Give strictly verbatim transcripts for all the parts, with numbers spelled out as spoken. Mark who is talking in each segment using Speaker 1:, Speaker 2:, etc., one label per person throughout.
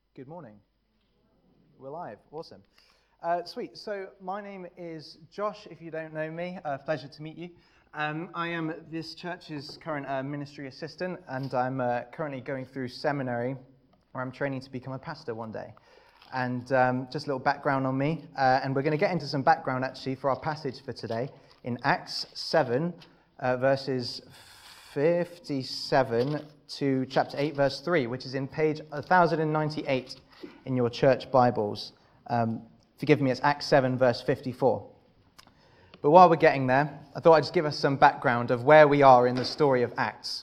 Speaker 1: Good morning. We're live. Awesome. Uh, sweet. So my name is Josh, if you don't know me. Uh, pleasure to meet you. Um, I am this church's current uh, ministry assistant, and I'm uh, currently going through seminary where I'm training to become a pastor one day. And um, just a little background on me, uh, and we're going to get into some background actually for our passage for today in Acts seven, uh, verses fifty-seven to chapter eight, verse three, which is in page one thousand ninety-eight in your church Bibles. Um, forgive me, it's Acts seven, verse fifty-four. But while we're getting there, I thought I'd just give us some background of where we are in the story of Acts.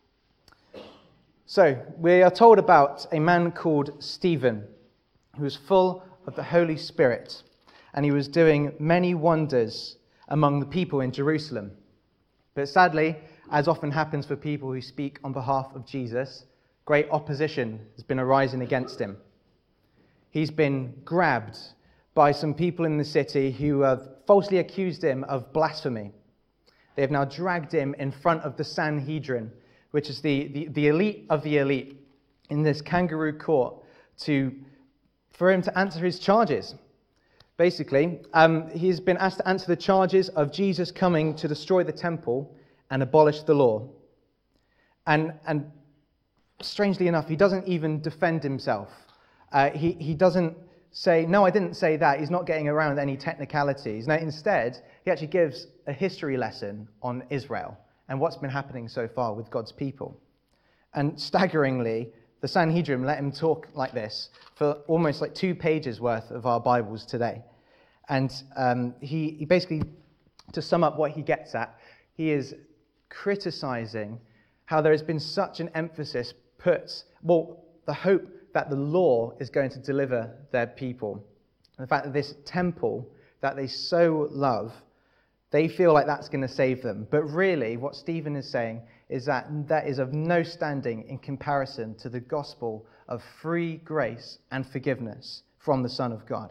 Speaker 1: So, we are told about a man called Stephen, who was full of the Holy Spirit, and he was doing many wonders among the people in Jerusalem. But sadly, as often happens for people who speak on behalf of Jesus, great opposition has been arising against him. He's been grabbed by some people in the city who have falsely accused him of blasphemy. They have now dragged him in front of the Sanhedrin, which is the, the, the elite of the elite, in this kangaroo court, to for him to answer his charges. Basically, um, he's been asked to answer the charges of Jesus coming to destroy the temple and abolish the law. And, and strangely enough, he doesn't even defend himself. Uh, he, he doesn't say, no, I didn't say that. He's not getting around any technicalities. No, instead, he actually gives a history lesson on Israel and what's been happening so far with God's people. And staggeringly, the Sanhedrin let him talk like this for almost like two pages worth of our Bibles today. And um, he, he basically, to sum up what he gets at, he is criticizing how there has been such an emphasis put, well, the hope that the law is going to deliver their people. And the fact that this temple that they so love, they feel like that's going to save them. But really, what Stephen is saying is that that is of no standing in comparison to the gospel of free grace and forgiveness from the Son of God.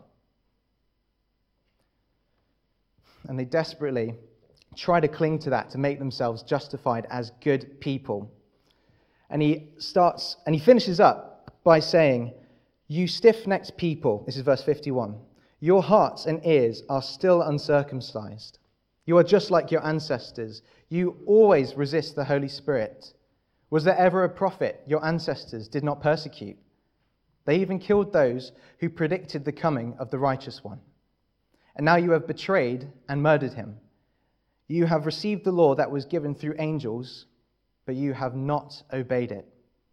Speaker 1: And they desperately try to cling to that to make themselves justified as good people. And he starts, and he finishes up by saying, "You stiff-necked people," this is verse fifty-one, "your hearts and ears are still uncircumcised. You are just like your ancestors. You always resist the Holy Spirit. Was there ever a prophet your ancestors did not persecute? They even killed those who predicted the coming of the righteous one. And now you have betrayed and murdered him. You have received the law that was given through angels, but you have not obeyed it."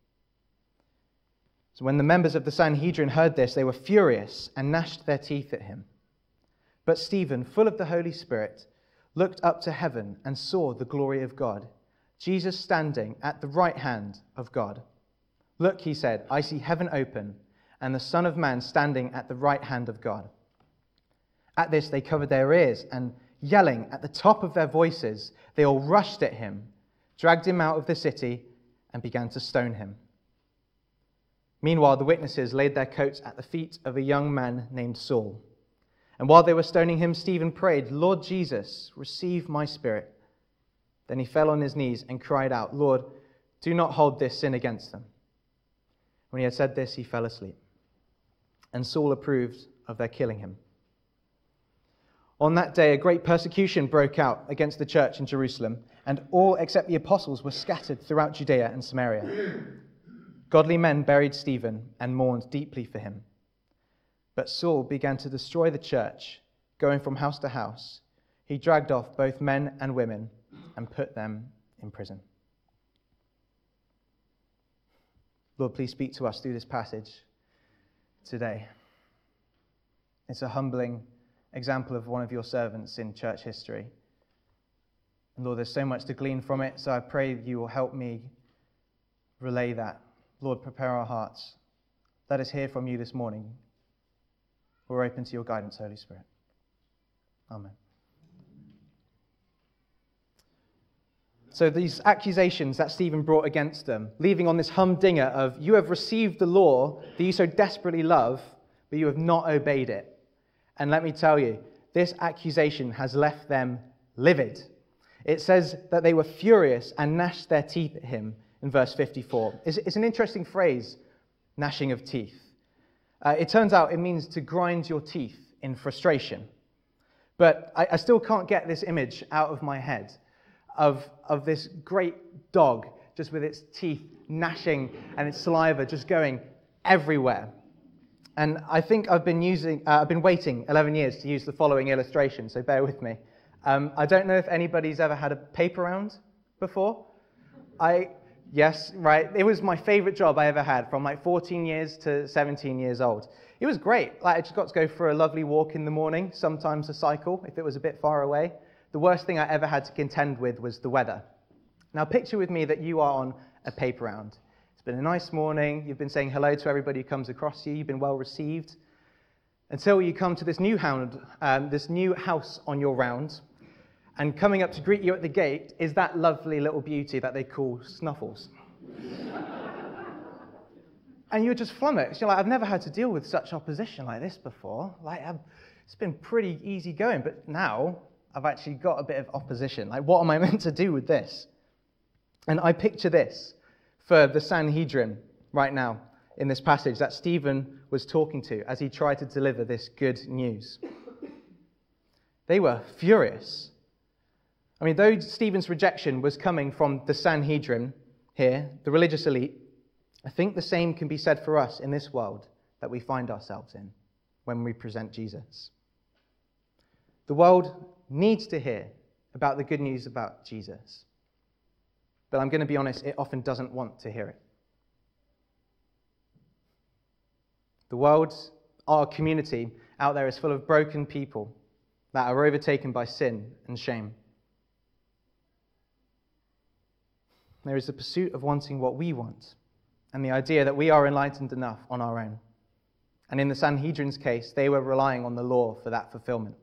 Speaker 1: So when the members of the Sanhedrin heard this, they were furious and gnashed their teeth at him. But Stephen, full of the Holy Spirit, looked up to heaven and saw the glory of God, Jesus standing at the right hand of God. "Look," he said, "I see heaven open and the Son of Man standing at the right hand of God." At this they covered their ears, and yelling at the top of their voices, they all rushed at him, dragged him out of the city, and began to stone him. Meanwhile, the witnesses laid their coats at the feet of a young man named Saul. And while they were stoning him, Stephen prayed, "Lord Jesus, receive my spirit." Then he fell on his knees and cried out, "Lord, do not hold this sin against them." When he had said this, he fell asleep. And Saul approved of their killing him. On that day, a great persecution broke out against the church in Jerusalem, and all except the apostles were scattered throughout Judea and Samaria. Godly men buried Stephen and mourned deeply for him. But Saul began to destroy the church, going from house to house. He dragged off both men and women and put them in prison. Lord, please speak to us through this passage today. It's a humbling example of one of your servants in church history. And Lord, there's so much to glean from it, so I pray you will help me relay that. Lord, prepare our hearts. Let us hear from you this morning. We're open to your guidance, Holy Spirit. Amen. So these accusations that Stephen brought against them, leaving on this humdinger of, you have received the law that you so desperately love, but you have not obeyed it. And let me tell you, this accusation has left them livid. It says that they were furious and gnashed their teeth at him in verse fifty-four. It's, it's an interesting phrase, gnashing of teeth. Uh, it turns out it means to grind your teeth in frustration. But I, I still can't get this image out of my head of, of this great dog just with its teeth gnashing and its saliva just going everywhere. And I think I've been using, uh, I've been waiting eleven years to use the following illustration, so bear with me. Um, I don't know if anybody's ever had a paper round before. I, yes, right, it was my favorite job I ever had from like fourteen years to seventeen years old. It was great. Like I just got to go for a lovely walk in the morning, sometimes a cycle if it was a bit far away. The worst thing I ever had to contend with was the weather. Now picture with me that you are on a paper round. It's been a nice morning, you've been saying hello to everybody who comes across you, you've been well received, until you come to this new hound, um, this new house on your round, and coming up to greet you at the gate is that lovely little beauty that they call Snuffles. And you're just flummoxed. You're like, I've never had to deal with such opposition like this before. Like, I've, it's been pretty easy going, but now I've actually got a bit of opposition. Like, what am I meant to do with this? And I picture this for the Sanhedrin right now in this passage that Stephen was talking to as he tried to deliver this good news. They were furious. I mean, though Stephen's rejection was coming from the Sanhedrin here, the religious elite, I think the same can be said for us in this world that we find ourselves in when we present Jesus. The world needs to hear about the good news about Jesus. But I'm going to be honest, it often doesn't want to hear it. The world, our community out there is full of broken people that are overtaken by sin and shame. There is the pursuit of wanting what we want, and the idea that we are enlightened enough on our own. And in the Sanhedrin's case, they were relying on the law for that fulfillment.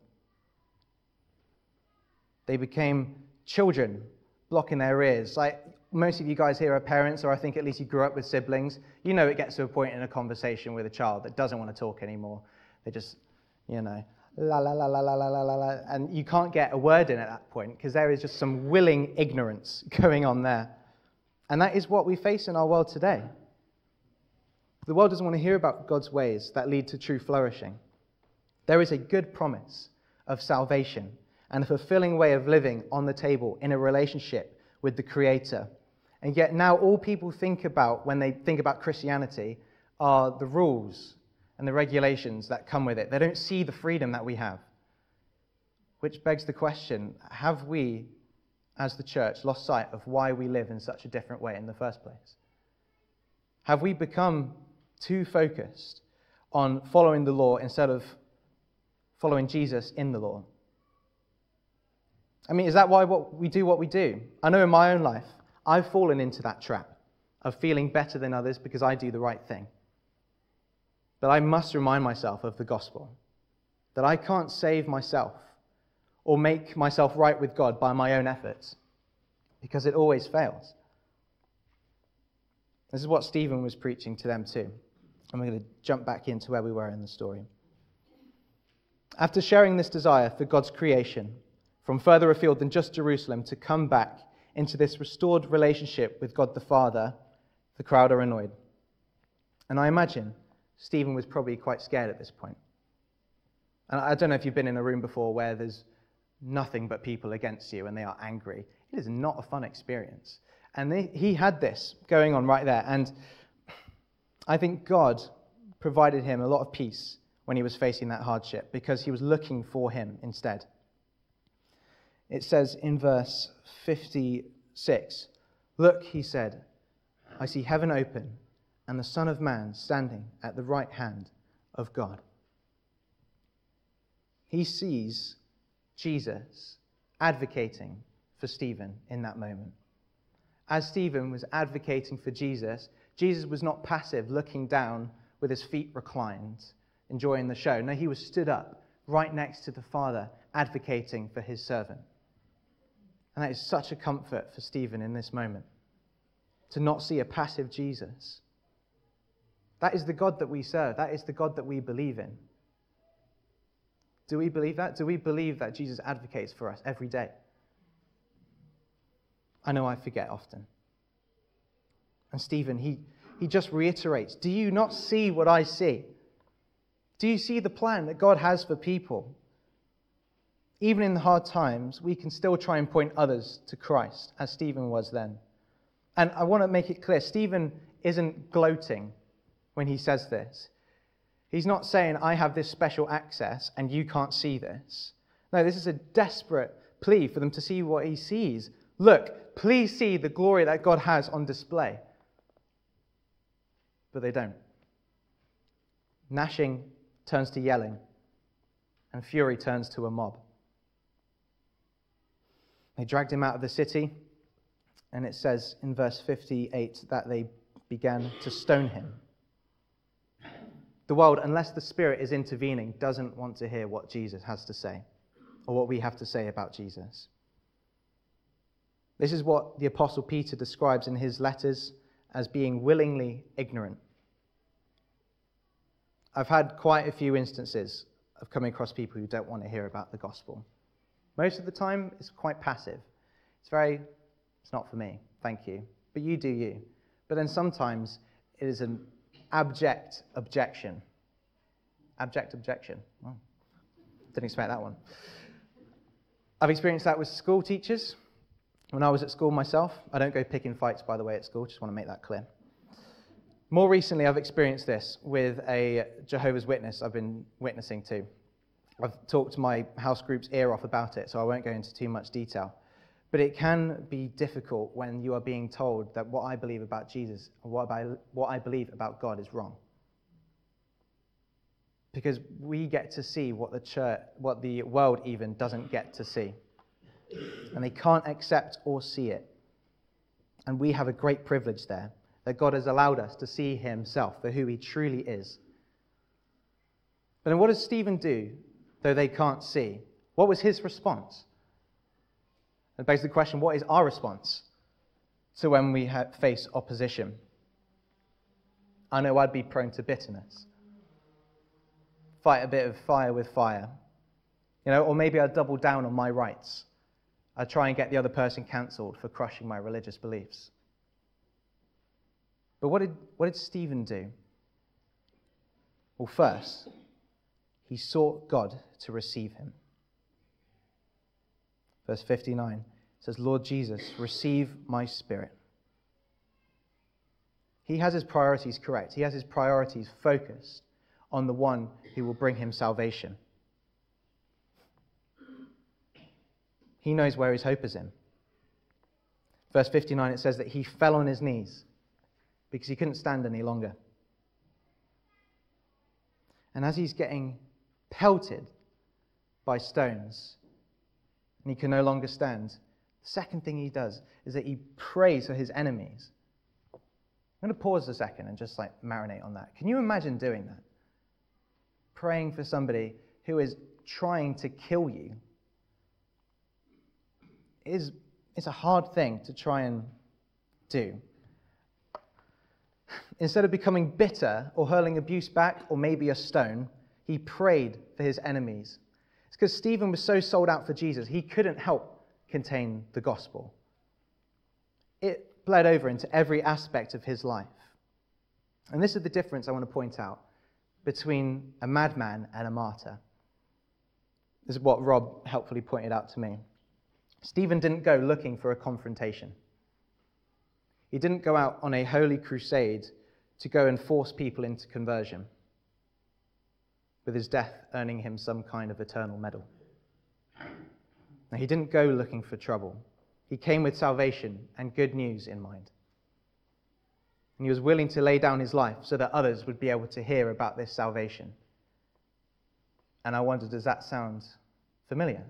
Speaker 1: They became children, blocking their ears. Like most of you guys here are parents, or I think at least you grew up with siblings. You know it gets to a point in a conversation with a child that doesn't want to talk anymore. They just, you know, la la la la la la la la, and you can't get a word in at that point because there is just some willing ignorance going on there. And that is what we face in our world today. The world doesn't want to hear about God's ways that lead to true flourishing. There is a good promise of salvation and a fulfilling way of living on the table in a relationship with the Creator. And yet now all people think about when they think about Christianity are the rules and the regulations that come with it. They don't see the freedom that we have. Which begs the question, have we, as the church, lost sight of why we live in such a different way in the first place? Have we become too focused on following the law instead of following Jesus in the law? I mean, is that why what we do what we do? I know in my own life, I've fallen into that trap of feeling better than others because I do the right thing. But I must remind myself of the gospel, that I can't save myself or make myself right with God by my own efforts, because it always fails. This is what Stephen was preaching to them too. And we're going to jump back into where we were in the story. After sharing this desire for God's creation from further afield than just Jerusalem to come back into this restored relationship with God the Father, the crowd are annoyed. And I imagine Stephen was probably quite scared at this point. And I don't know if you've been in a room before where there's nothing but people against you and they are angry. It is not a fun experience. And they, he had this going on right there. And I think God provided him a lot of peace when he was facing that hardship because he was looking for him instead. It says in verse fifty-six, "Look," he said, "I see heaven open and the Son of Man standing at the right hand of God." He sees Jesus advocating for Stephen in that moment. As Stephen was advocating for Jesus, Jesus was not passive, looking down with his feet reclined, enjoying the show. No, he was stood up right next to the Father, advocating for his servant. And that is such a comfort for Stephen in this moment, to not see a passive Jesus. That is the God that we serve. That is the God that we believe in. Do we believe that? Do we believe that Jesus advocates for us every day? I know I forget often. And Stephen, he, he just reiterates, "Do you not see what I see?" Do you see the plan that God has for people? Even in the hard times, we can still try and point others to Christ, as Stephen was then. And I want to make it clear, Stephen isn't gloating when he says this. He's not saying, I have this special access and you can't see this. No, this is a desperate plea for them to see what he sees. Look, please see the glory that God has on display. But they don't. Gnashing turns to yelling, and fury turns to a mob. They dragged him out of the city, and it says in verse fifty-eight that they began to stone him. The world, unless the Spirit is intervening, doesn't want to hear what Jesus has to say, or what we have to say about Jesus. This is what the Apostle Peter describes in his letters as being willingly ignorant. I've had quite a few instances of coming across people who don't want to hear about the gospel. Most of the time, it's quite passive. It's very, it's not for me, thank you. But you do you. But then sometimes it is an abject objection. Abject objection. Oh, didn't expect that one. I've experienced that with school teachers. When I was at school myself, I don't go picking fights, by the way, at school. Just want to make that clear. More recently, I've experienced this with a Jehovah's Witness I've been witnessing to. I've talked my house group's ear off about it, so I won't go into too much detail. But it can be difficult when you are being told that what I believe about Jesus and what I, what I believe about God is wrong. Because we get to see what the church, what the world even doesn't get to see. And they can't accept or see it. And we have a great privilege there, that God has allowed us to see himself for who he truly is. But then what does Stephen do, though they can't see? What was his response? And begs the question, what is our response to when we have, face opposition? I know I'd be prone to bitterness. Fight a bit of fire with fire. You know, or maybe I'd double down on my rights. I'd try and get the other person cancelled for crushing my religious beliefs. But what did, what did Stephen do? Well, first, he sought God to receive him. Verse fifty-nine says, Lord Jesus, receive my spirit. He has his priorities correct. He has his priorities focused on the one who will bring him salvation. He knows where his hope is in. Verse fifty-nine, it says that he fell on his knees because he couldn't stand any longer. And as he's getting pelted by stones, and he can no longer stand, the second thing he does is that he prays for his enemies. I'm going to pause a second and just like marinate on that. Can you imagine doing that? Praying for somebody who is trying to kill you. It is, it's a hard thing to try and do. Instead of becoming bitter or hurling abuse back or maybe a stone, he prayed for his enemies. It's because Stephen was so sold out for Jesus, he couldn't help contain the gospel. It bled over into every aspect of his life. And this is the difference I want to point out between a madman and a martyr. This is what Rob helpfully pointed out to me. Stephen didn't go looking for a confrontation. He didn't go out on a holy crusade to go and force people into conversion, with his death earning him some kind of eternal medal. Now, he didn't go looking for trouble. He came with salvation and good news in mind. And he was willing to lay down his life so that others would be able to hear about this salvation. And I wonder, does that sound familiar?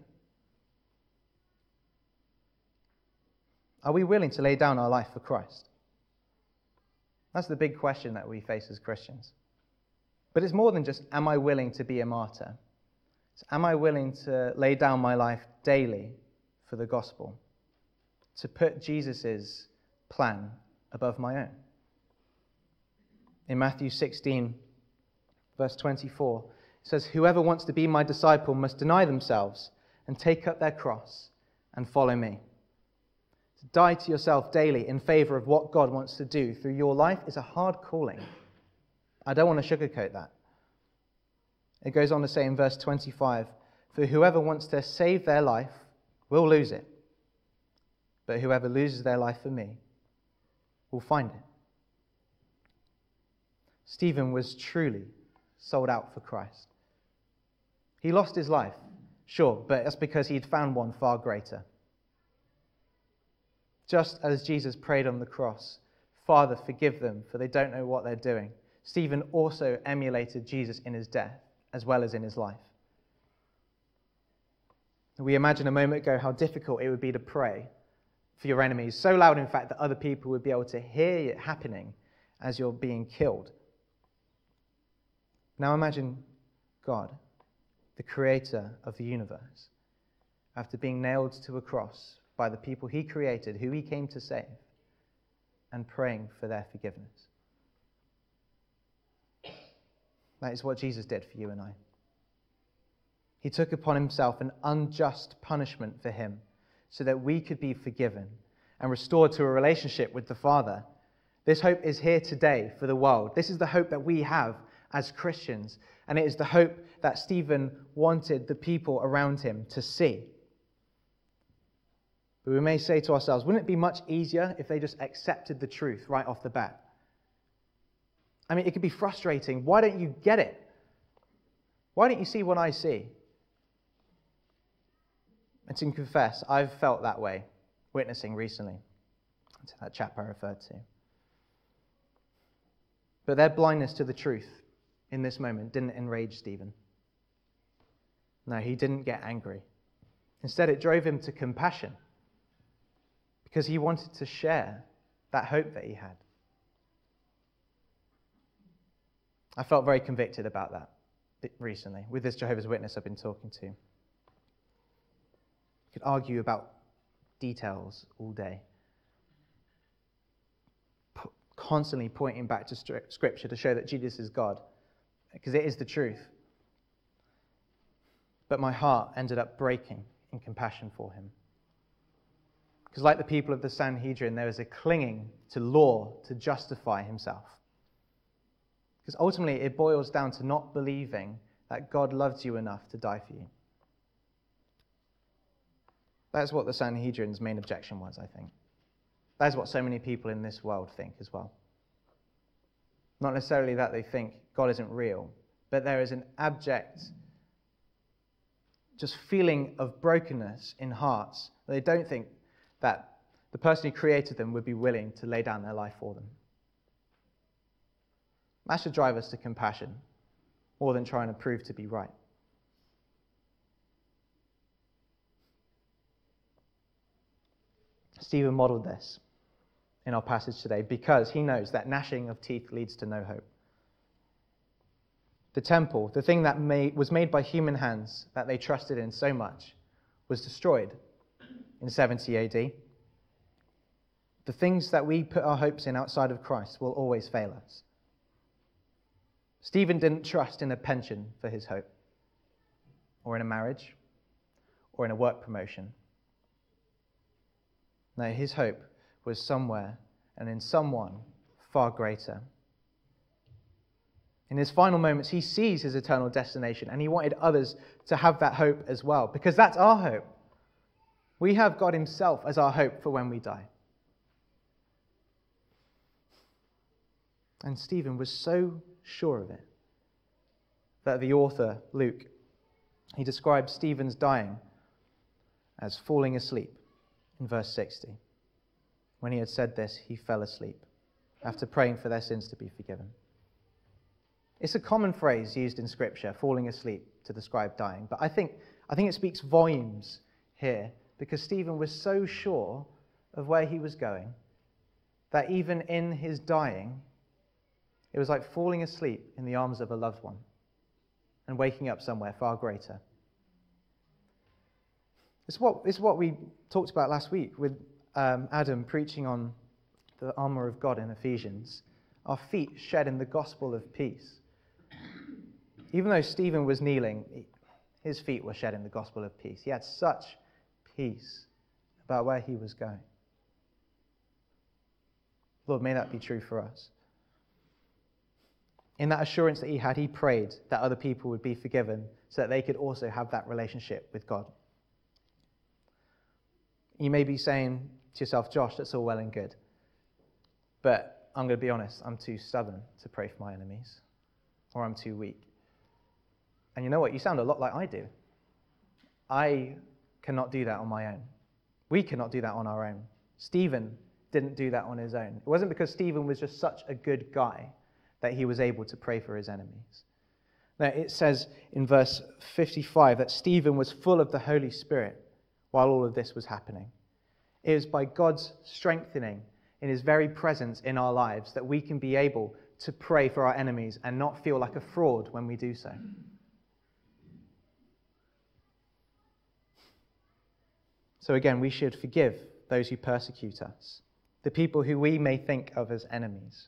Speaker 1: Are we willing to lay down our life for Christ? That's the big question that we face as Christians. But it's more than just, am I willing to be a martyr? It's, am I willing to lay down my life daily for the gospel? To put Jesus' plan above my own? In Matthew sixteen, verse twenty-four, it says, whoever wants to be my disciple must deny themselves and take up their cross and follow me. To die to yourself daily in favor of what God wants to do through your life is a hard calling. I don't want to sugarcoat that. It goes on to say in verse twenty-five, "For whoever wants to save their life will lose it, but whoever loses their life for me will find it." Stephen was truly sold out for Christ. He lost his life, sure, but that's because he'd found one far greater. Just as Jesus prayed on the cross, "Father, forgive them, for they don't know what they're doing," Stephen also emulated Jesus in his death as well as in his life. We imagined a moment ago how difficult it would be to pray for your enemies, so loud, in fact, that other people would be able to hear it happening as you're being killed. Now imagine God, the creator of the universe, after being nailed to a cross by the people he created, who he came to save, and praying for their forgiveness. That is what Jesus did for you and I. He took upon himself an unjust punishment for him so that we could be forgiven and restored to a relationship with the Father. This hope is here today for the world. This is the hope that we have as Christians, and it is the hope that Stephen wanted the people around him to see. But we may say to ourselves, wouldn't it be much easier if they just accepted the truth right off the bat? I mean, it could be frustrating. Why don't you get it? Why don't you see what I see? And to confess, I've felt that way, witnessing recently, to that chap I referred to. But their blindness to the truth in this moment didn't enrage Stephen. No, he didn't get angry. Instead, it drove him to compassion, because he wanted to share that hope that he had. I felt very convicted about that recently with this Jehovah's Witness I've been talking to. You could argue about details all day, P- constantly pointing back to stri- Scripture to show that Jesus is God, because it is the truth. But my heart ended up breaking in compassion for him. Because like the people of the Sanhedrin, there is a clinging to law to justify himself. Because ultimately it boils down to not believing that God loved you enough to die for you. That's what the Sanhedrin's main objection was, I think. That is what so many people in this world think as well. Not necessarily that they think God isn't real, but there is an abject just feeling of brokenness in hearts. They don't think that the person who created them would be willing to lay down their life for them. That should drive us to compassion more than trying to prove to be right. Stephen modeled this in our passage today because he knows that gnashing of teeth leads to no hope. The temple, the thing that made, was made by human hands that they trusted in so much, was destroyed in seventy A D. The things that we put our hopes in outside of Christ will always fail us. Stephen didn't trust in a pension for his hope, or in a marriage, or in a work promotion. No, his hope was somewhere and in someone far greater. In his final moments, he sees his eternal destination, and he wanted others to have that hope as well, because that's our hope. We have God himself as our hope for when we die. And Stephen was so sure of it that the author, Luke, he describes Stephen's dying as falling asleep in verse sixty. When he had said this, he fell asleep after praying for their sins to be forgiven. It's a common phrase used in Scripture, falling asleep, to describe dying. But I think, I think it speaks volumes here, because Stephen was so sure of where he was going that even in his dying, it was like falling asleep in the arms of a loved one and waking up somewhere far greater. It's what, it's what we talked about last week with um, Adam preaching on the armor of God in Ephesians. Our feet shed in the gospel of peace. Even though Stephen was kneeling, his feet were shed in the gospel of peace. He had such peace about where he was going. Lord, may that be true for us. In that assurance that he had, he prayed that other people would be forgiven so that they could also have that relationship with God. You may be saying to yourself, Josh, that's all well and good, but I'm going to be honest, I'm too stubborn to pray for my enemies, or I'm too weak. And you know what? You sound a lot like I do. I cannot do that on my own. We cannot do that on our own. Stephen didn't do that on his own. It wasn't because Stephen was just such a good guy that he was able to pray for his enemies. Now, it says in verse fifty-five that Stephen was full of the Holy Spirit while all of this was happening. It is by God's strengthening in his very presence in our lives that we can be able to pray for our enemies and not feel like a fraud when we do so. So again, we should forgive those who persecute us, the people who we may think of as enemies.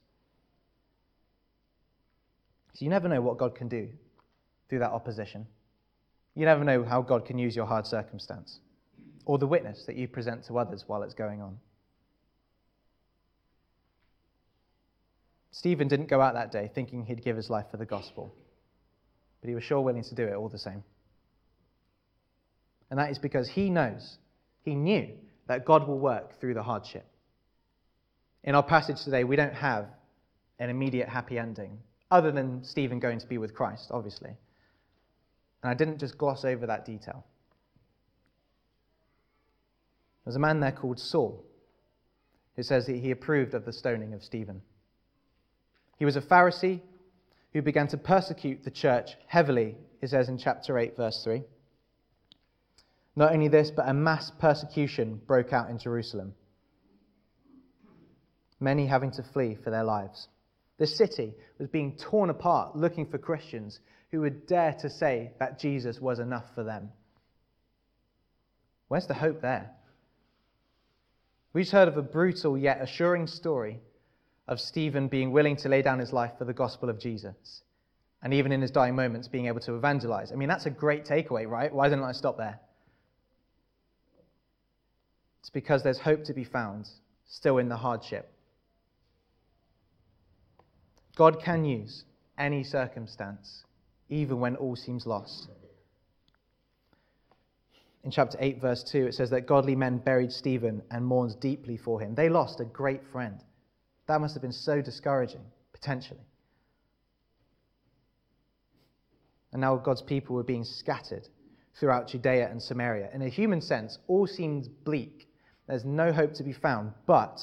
Speaker 1: So you never know what God can do through that opposition. You never know how God can use your hard circumstance or the witness that you present to others while it's going on. Stephen didn't go out that day thinking he'd give his life for the gospel, but he was sure willing to do it all the same. And that is because he knows, he knew that God will work through the hardship. In our passage today, we don't have an immediate happy ending, other than Stephen going to be with Christ, obviously. And I didn't just gloss over that detail. There's a man there called Saul, who says that he approved of the stoning of Stephen. He was a Pharisee who began to persecute the church heavily, it says in chapter eight, verse three. Not only this, but a mass persecution broke out in Jerusalem, many having to flee for their lives. The city was being torn apart looking for Christians who would dare to say that Jesus was enough for them. Where's the hope there? We just heard of a brutal yet assuring story of Stephen being willing to lay down his life for the gospel of Jesus, and even in his dying moments being able to evangelize. I mean, that's a great takeaway, right? Why didn't I stop there? It's because there's hope to be found still in the hardship. God can use any circumstance, even when all seems lost. In chapter eight, verse two, it says that godly men buried Stephen and mourned deeply for him. They lost a great friend. That must have been so discouraging, potentially. And now God's people were being scattered throughout Judea and Samaria. In a human sense, all seems bleak. There's no hope to be found, but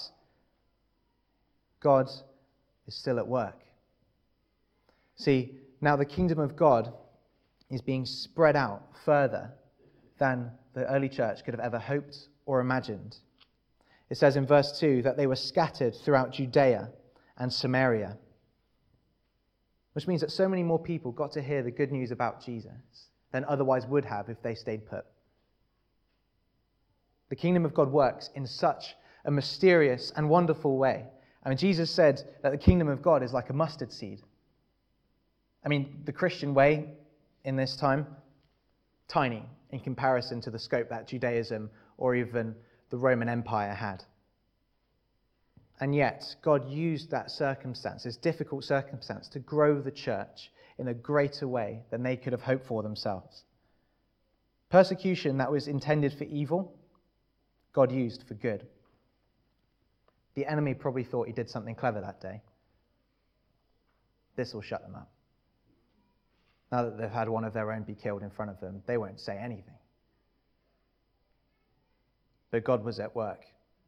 Speaker 1: God is still at work. See, now the kingdom of God is being spread out further than the early church could have ever hoped or imagined. It says in verse two that they were scattered throughout Judea and Samaria, which means that so many more people got to hear the good news about Jesus than otherwise would have if they stayed put. The kingdom of God works in such a mysterious and wonderful way. I mean, Jesus said that the kingdom of God is like a mustard seed. I mean, the Christian way in this time, tiny in comparison to the scope that Judaism or even the Roman Empire had. And yet, God used that circumstance, this difficult circumstance, to grow the church in a greater way than they could have hoped for themselves. Persecution that was intended for evil, God used for good. The enemy probably thought he did something clever that day. This will shut them up. Now that they've had one of their own be killed in front of them, they won't say anything. But God was at work.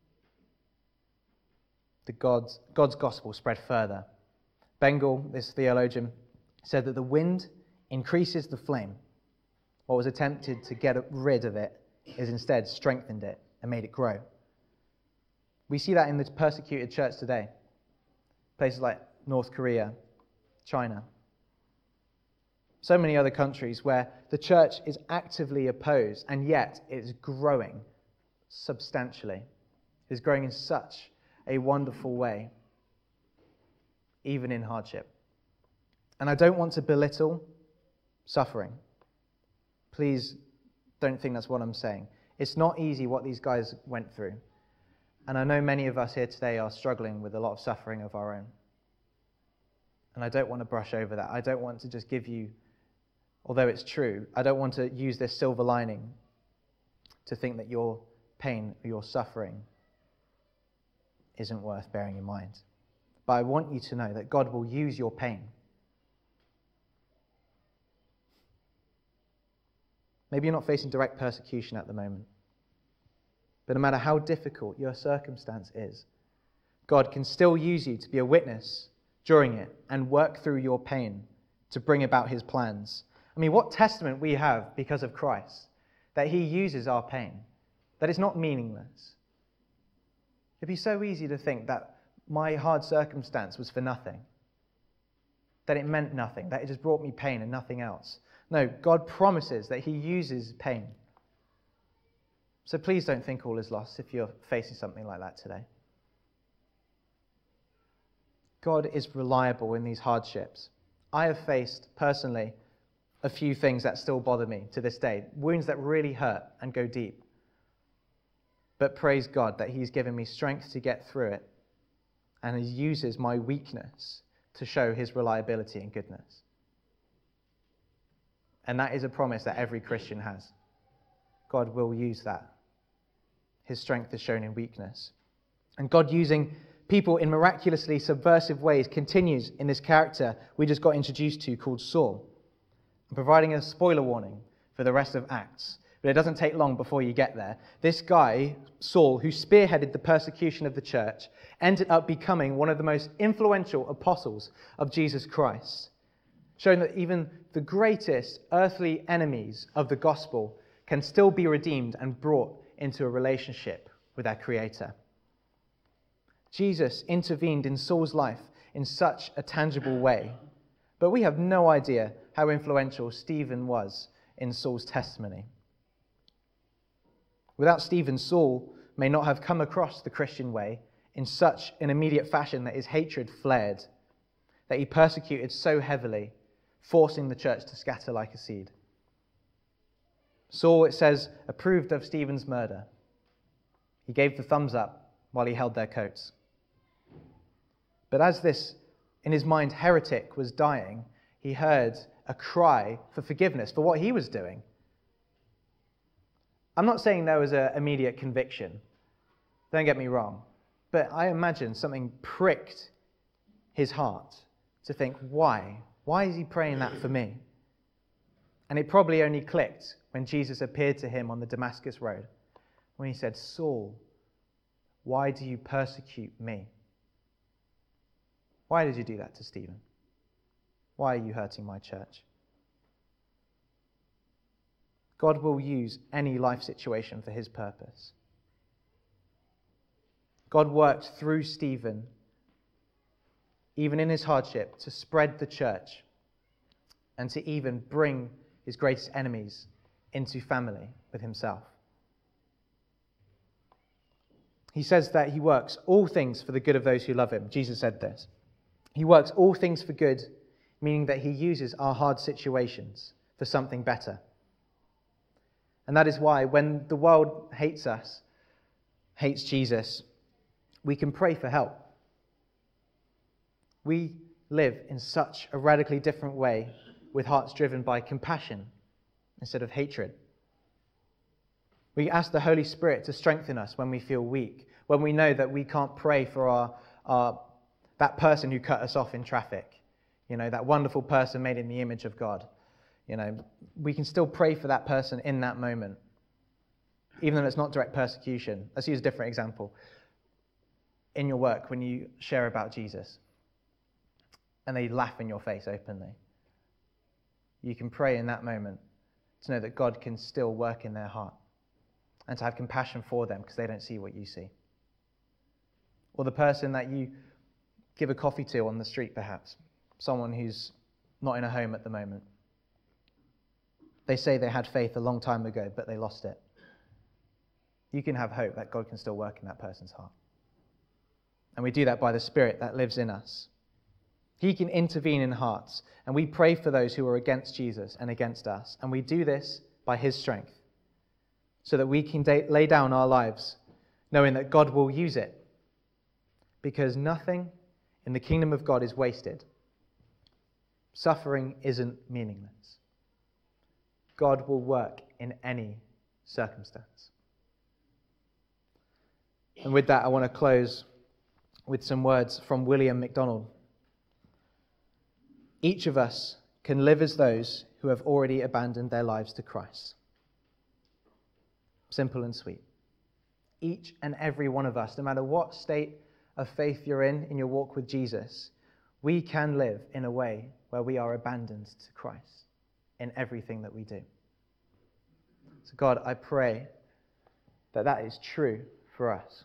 Speaker 1: The God's, God's gospel spread further. Bengel, this theologian, said that the wind increases the flame. What was attempted to get rid of it is instead strengthened it and made it grow. We see that in the persecuted church today. Places like North Korea, China, so many other countries where the church is actively opposed and yet it's growing substantially. It's growing in such a wonderful way, even in hardship. And I don't want to belittle suffering. Please don't think that's what I'm saying. It's not easy what these guys went through. And I know many of us here today are struggling with a lot of suffering of our own. And I don't want to brush over that. I don't want to just give you, although it's true, I don't want to use this silver lining to think that your pain or your suffering isn't worth bearing in mind. But I want you to know that God will use your pain. Maybe you're not facing direct persecution at the moment. But no matter how difficult your circumstance is, God can still use you to be a witness during it and work through your pain to bring about his plans. I mean, what testament we have because of Christ, that he uses our pain, that it's not meaningless. It'd be so easy to think that my hard circumstance was for nothing, that it meant nothing, that it just brought me pain and nothing else. No, God promises that he uses pain. So please don't think all is lost if you're facing something like that today. God is reliable in these hardships. I have faced, personally, a few things that still bother me to this day, wounds that really hurt and go deep. But praise God that he's given me strength to get through it, and he uses my weakness to show his reliability and goodness. And that is a promise that every Christian has. God will use that. His strength is shown in weakness. And God using people in miraculously subversive ways continues in this character we just got introduced to called Saul. I'm providing a spoiler warning for the rest of Acts, but it doesn't take long before you get there. This guy, Saul, who spearheaded the persecution of the church, ended up becoming one of the most influential apostles of Jesus Christ, showing that even the greatest earthly enemies of the gospel can still be redeemed and brought into a relationship with their Creator. Jesus intervened in Saul's life in such a tangible way, but we have no idea how influential Stephen was in Saul's testimony. Without Stephen, Saul may not have come across the Christian way in such an immediate fashion that his hatred flared, that he persecuted so heavily, forcing the church to scatter like a seed. Saul, it says, approved of Stephen's murder. He gave the thumbs up while he held their coats. But as this, in his mind, heretic was dying, he heard a cry for forgiveness for what he was doing. I'm not saying there was an immediate conviction. Don't get me wrong. But I imagine something pricked his heart to think, why? Why is he praying that for me? And it probably only clicked when Jesus appeared to him on the Damascus road, when he said, Saul, why do you persecute me? Why did you do that to Stephen? Why are you hurting my church? God will use any life situation for his purpose. God worked through Stephen, even in his hardship, to spread the church and to even bring his greatest enemies into family with himself. He says that he works all things for the good of those who love him. Jesus said this. He works all things for good, meaning that he uses our hard situations for something better. And that is why when the world hates us, hates Jesus, we can pray for help. We live in such a radically different way with hearts driven by compassion instead of hatred. We ask the Holy Spirit to strengthen us when we feel weak, when we know that we can't pray for our, our that person who cut us off in traffic, you know, that wonderful person made in the image of God. You know, we can still pray for that person in that moment, even though it's not direct persecution. Let's use a different example. In your work, when you share about Jesus, and they laugh in your face openly, you can pray in that moment to know that God can still work in their heart and to have compassion for them because they don't see what you see. Or the person that you give a coffee to on the street, perhaps, someone who's not in a home at the moment. They say they had faith a long time ago, but they lost it. You can have hope that God can still work in that person's heart. And we do that by the Spirit that lives in us. He can intervene in hearts, and we pray for those who are against Jesus and against us. And we do this by his strength, so that we can da- lay down our lives, knowing that God will use it. Because nothing in the kingdom of God is wasted. Suffering isn't meaningless. God will work in any circumstance. And with that, I want to close with some words from William MacDonald. Each of us can live as those who have already abandoned their lives to Christ. Simple and sweet. Each and every one of us, no matter what state of faith you're in, in your walk with Jesus, we can live in a way where we are abandoned to Christ in everything that we do. So God, I pray that that is true for us.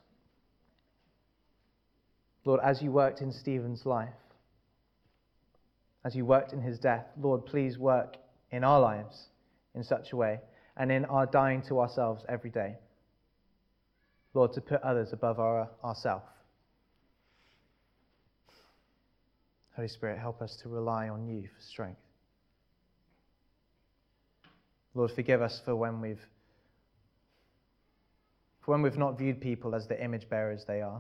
Speaker 1: Lord, as you worked in Stephen's life, as you worked in his death, Lord, please work in our lives in such a way and in our dying to ourselves every day. Lord, to put others above our, ourselves. Holy Spirit, help us to rely on you for strength. Lord, forgive us for when we've for when we've not viewed people as the image bearers they are.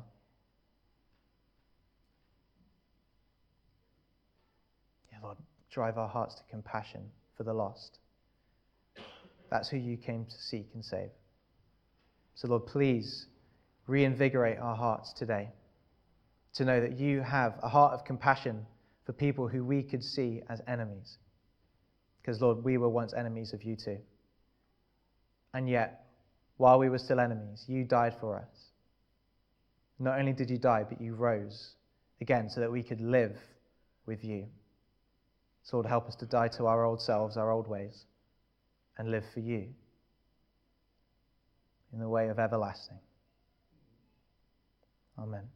Speaker 1: Yeah, Lord, drive our hearts to compassion for the lost. That's who you came to seek and save. So, Lord, please reinvigorate our hearts today to know that you have a heart of compassion for people who we could see as enemies. Because, Lord, we were once enemies of you too. And yet, while we were still enemies, you died for us. Not only did you die, but you rose again so that we could live with you. So, Lord, help us to die to our old selves, our old ways, and live for you in the way of everlasting. Amen.